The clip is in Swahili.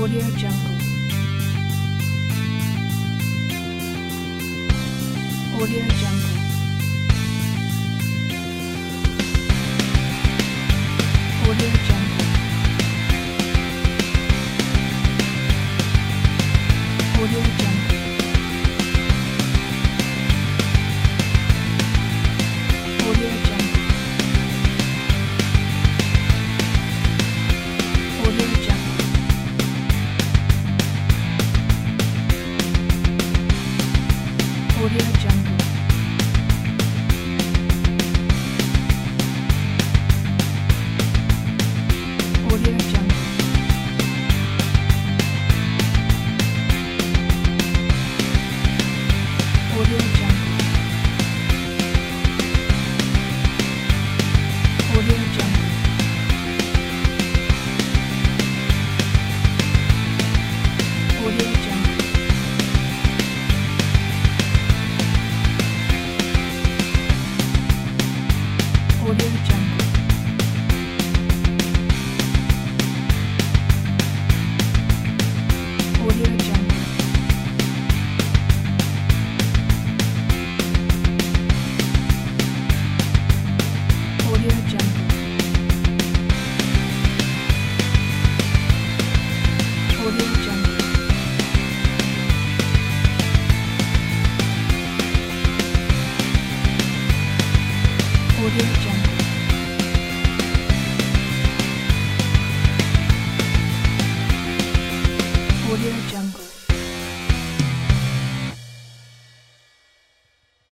Audio Jungle. Audio Jungle. Audio Jungle. Audio Jungle. Audio Jungle. Audio Jungle. Audio Jungle. Audio Jungle. Audio Jungle. Audio Jungle. Audio Jungle. Audio Jungle. Audio Jungle. Audio Jungle. Audio Jungle. Audio Jungle.